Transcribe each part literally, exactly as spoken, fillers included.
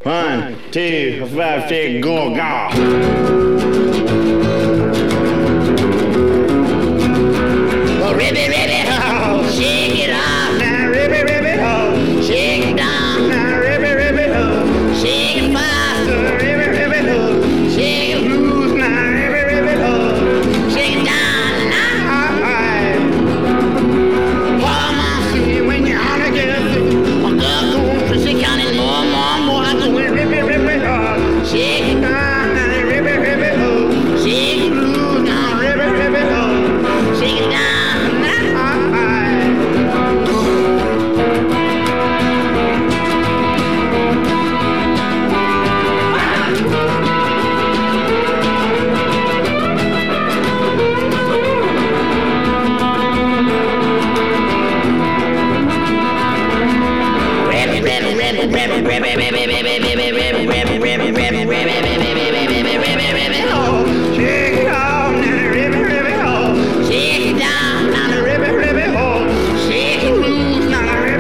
One, two, five, six, go, go. Well, ribbit, ribbit, ho, shake it off now, ribbit, ribbit, ho, shake it down now, ribbit, ribbit, ho, shake it faster, ribbit, ribbit, ho, shake it loose now, ribbit, ribbit, ho, shake it down now. Come on, see when you're on a get I'm just going to shake on it more, more, more. I'm going ribbit, ribbit, ho, shake it down now, ribbit, ribbit, ho, shake it loose now, ribbit, ribbit, ho, shake it down.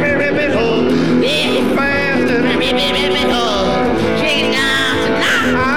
Shake it down tonight.